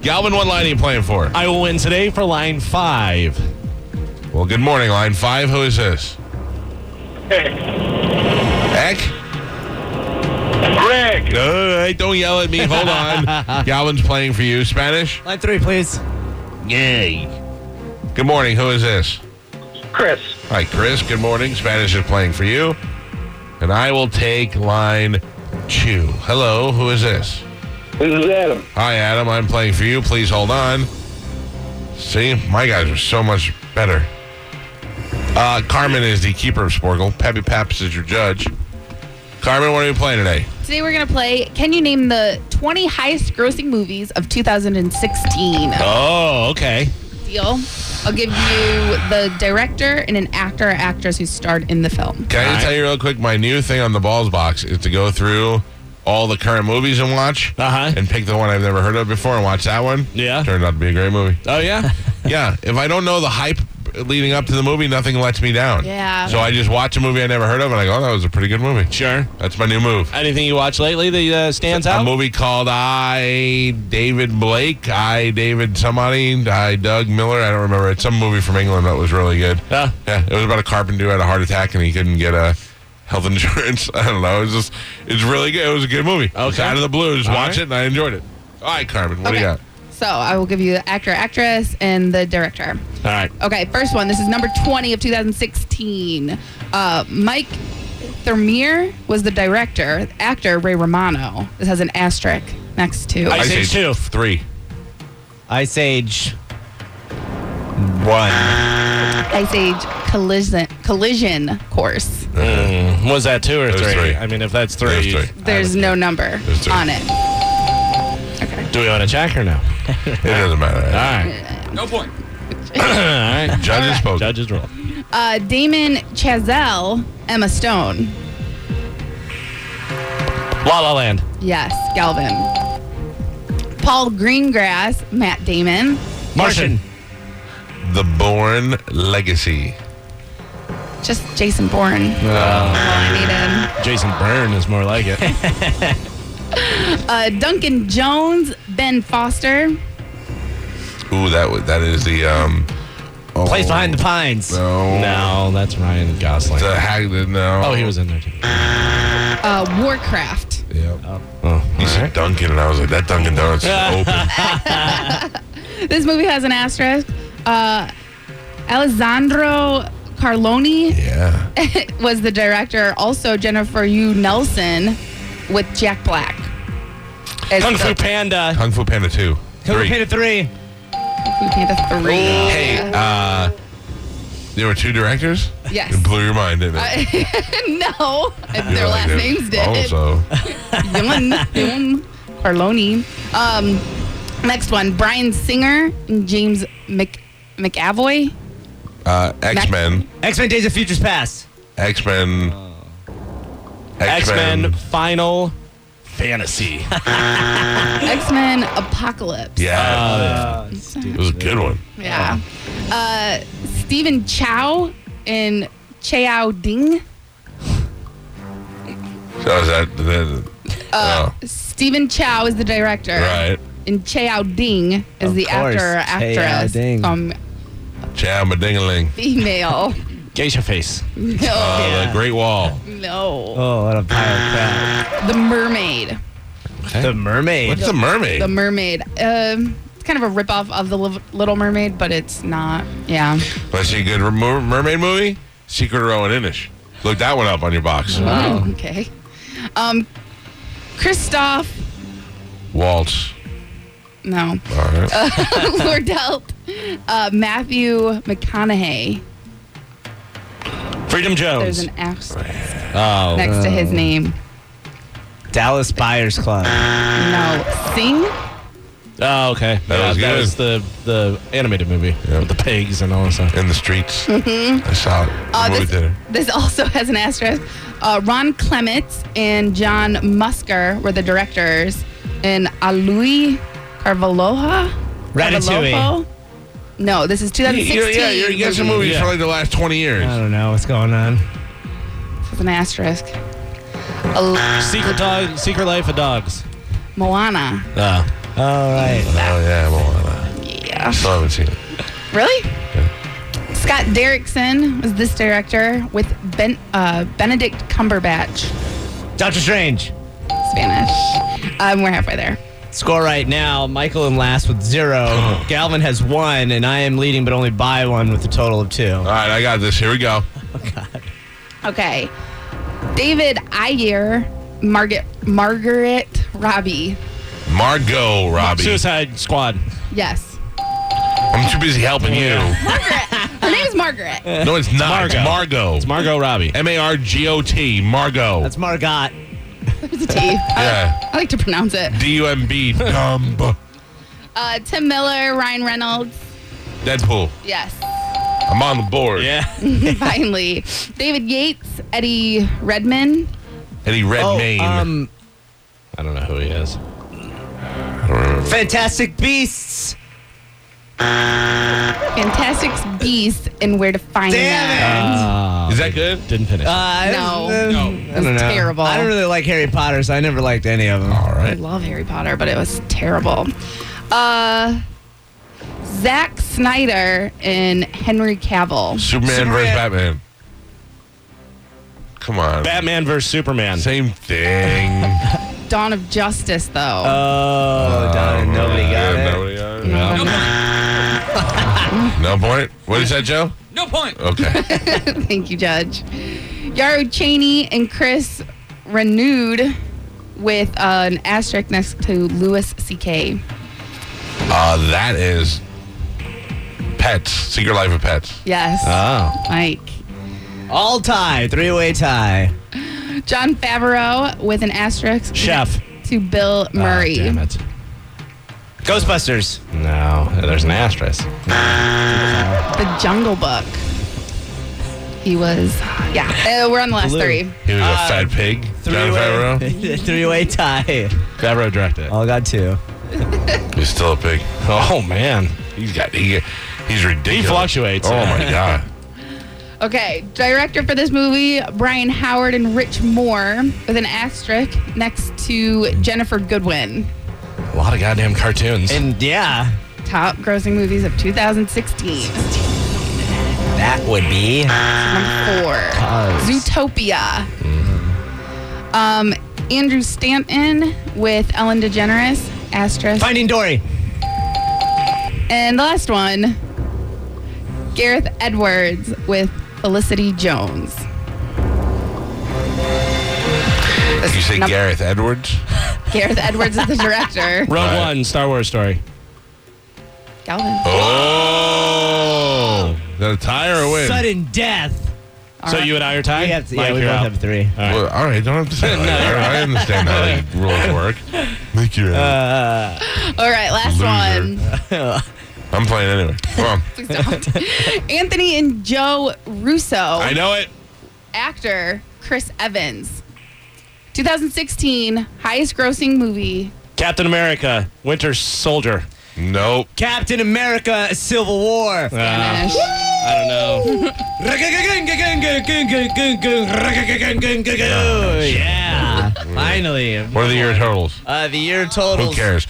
Galvin, what line are you playing for? I will win today for line 5. Well, good morning, line 5. Who is this? Heck? Greg. Hey, don't yell at me. Hold on. Galvin's playing for you. Spanish? Line 3, please. Yay. Good morning. Who is this? Chris. Hi, Chris. Good morning. Spanish is playing for you. And I will take line 2. Hello. Who is this? This is Adam. Hi, Adam. I'm playing for you. Please hold on. See, my guys are so much better. Carmen is the keeper of Sporkle. Peppy Paps is your judge. Carmen, what are you playing today? Today we're going to play, can you name the 20 highest grossing movies of 2016? Oh, okay. Deal. I'll give you the director and an actor or actress who starred in the film. Can I just tell you real quick, my new thing on the Balls Box is to go through all the current movies and watch and pick the one I've never heard of before and watch that one. Yeah. Turned out to be a great movie. Oh, yeah? Yeah. If I don't know the hype leading up to the movie, nothing lets me down. Yeah. So I just watch a movie I never heard of and I go, oh, that was a pretty good movie. Sure. That's my new move. Anything you watched lately that stands out? A movie called David Blake, David somebody, Doug Miller. I don't remember. It's some movie from England that was really good. Yeah. Yeah. It was about a carpenter who had a heart attack and he couldn't get a health insurance. I don't know. It's really good. It was a good movie. It's out of the blue. Just watch it and I enjoyed it. All right, Carmen, what do you got? So I will give you the actor, actress, and the director. All right. Okay, first one. This is number 20 of 2016. Mike Thermier was the director. The actor, Ray Romano. This has an asterisk next to. Ice Age 2. 3. Ice Age 1. Ice Age collision course. Was that 2 or It was 3? 3. I mean, if that's 3. It was 3. There's no number There's 3. on it. Okay. Do we want to check or no? It doesn't matter. All right. No point. All right. Judges spoke. Judges roll. Damon Chazelle, Emma Stone. La La Land. Yes, Galvin. Paul Greengrass, Matt Damon. Martian. The Bourne Legacy. Just Jason Bourne. All I needed. Jason Byrne is more like it. Duncan Jones, Ben Foster. Ooh, that is the Place Behind the Pines. No, that's Ryan Gosling. The Hagrid. No. Oh, he was in there too. Warcraft. Yeah. Oh, He said Duncan, and I was like, that Dunkin' Donuts is open. This movie has an asterisk. Alessandro Carloni Yeah. was the director. Also, Jennifer Yu Nelson with Jack Black. Kung Fu Panda. Kung Fu Panda 2. Kung Fu 3. Panda 3. Kung Fu Panda 3. Hey, there were 2 directors? Yes. It blew your mind, didn't it? No, their last names did. Also. Yun Carloni. Next one, Bryan Singer and James McAvoy. X-Men. X-Men Days of Futures Past. X-Men. X-Men Final Fantasy. X-Men Apocalypse. Yeah. It was a good one. Yeah. Stephen Chow and Chao Ding. So is that Stephen Chow is the director. right. And Chao Ding is Of the course, actor or Chao actress. Ding. Chow Madingaling. Female. Geisha face. No. The Great Wall. No. Oh, what a pile of crap. The Mermaid. The Mermaid. What's the mermaid? The Mermaid. It's kind of a ripoff of the Little Mermaid, but it's not. Yeah. Want to see a good mermaid movie? Secret of Rowan Inish. Look that one up on your box. Oh, okay. Christoph. Waltz. No. All right. Lordelt. Matthew McConaughey. Freedom Jones. There's an asterisk Oh. next to his name. Dallas Buyers Club. No. Sing. Oh, okay. That was That good. was the animated movie Yeah. with the pigs and all that stuff. In the streets. I saw it. The movie theater. This also has an asterisk. Ron Clements and John Musker were the directors. And Alui Carvalhoja? Ratatouille. Carvalho? No, this is 2016. Yeah, you're guessing movies Yeah. for like the last 20 years. I don't know what's going on. With an asterisk. Secret Life of Dogs. Moana. Oh. All right. Oh, yeah, Moana. Yeah. Still haven't seen it. Really? Scott Derrickson was this director with Benedict Cumberbatch. Doctor Strange. Spanish. We're halfway there. Score right now. Michael in last with 0. Galvin has 1, and I am leading, but only by 1 with a total of 2. All right, I got this. Here we go. Okay. David Ayer, Margaret Robbie. Margot Robbie. Suicide Squad. Yes. I'm too busy helping you. Her name is Margaret. No, it's not. It's Margot. It's Margot Robbie. Margot. Margot. That's Margot. There's a T. Yeah. I like to pronounce it. D-U-M-B. Dumb. Tim Miller, Ryan Reynolds. Deadpool. Yes. I'm on the board. Yeah. Finally. David Yates, Eddie Redmayne. Eddie Redmayne. I don't know who he is. I don't remember. Fantastic Beasts. Fantastic Beasts and Where to Find Them. Is that good? Didn't finish. No. I It was don't know. terrible. I don't really like Harry Potter, so I never liked any of them. All I right. love Harry Potter, but it was terrible. Zack Snyder and Henry Cavill. Superman versus Batman. Come on. Batman versus Superman. Same thing. Dawn of Justice, though. Oh, darn, nobody got it. Nobody got it. No point. What is that, Joe? No point. Okay. Thank you, Judge. Yarrow Cheney and Chris renewed with an asterisk next to Louis C.K. That is Pets. Secret Life of Pets. Yes. Oh. Mike. All tie, 3-way tie. John Favreau with an asterisk Chef. to Bill Murray. Damn it. Ghostbusters. No, there's an asterisk. The Jungle Book. He was, yeah. We're on the last Blue. 3. He was a fat pig. John Favreau. 3-way tie. Favreau directed it. All got 2. He's still a pig. Oh, man. He's ridiculous. He fluctuates. Oh my god. Okay, director for this movie, Brian Howard and Rich Moore, with an asterisk next to Jennifer Goodwin. A lot of goddamn cartoons. And yeah, Top grossing movies of 2016. that would be Number 4, Cars. Zootopia. Andrew Stanton with Ellen DeGeneres, asterisk. Finding Dory. And the last one, Gareth Edwards with Felicity Jones. Did you say Gareth Edwards? Gareth Edwards is the director. Rogue Right. One, Star Wars story. Galvin. Oh. Is that a tie or a win? Sudden death. So you and I are tied? We have to, Mike, yeah, we you're both out. have 3. All right. Well, all right, don't have to say that. I understand how the rules work. Make your All right, last Loser. one. I'm playing anyway. Come on. Please don't. Anthony and Joe Russo. I know it. Actor Chris Evans. 2016 highest grossing movie. Captain America, Winter Soldier. Nope. Captain America, Civil War. Spanish. I don't know. Yeah. Finally. What are the year totals? The year totals. Who cares?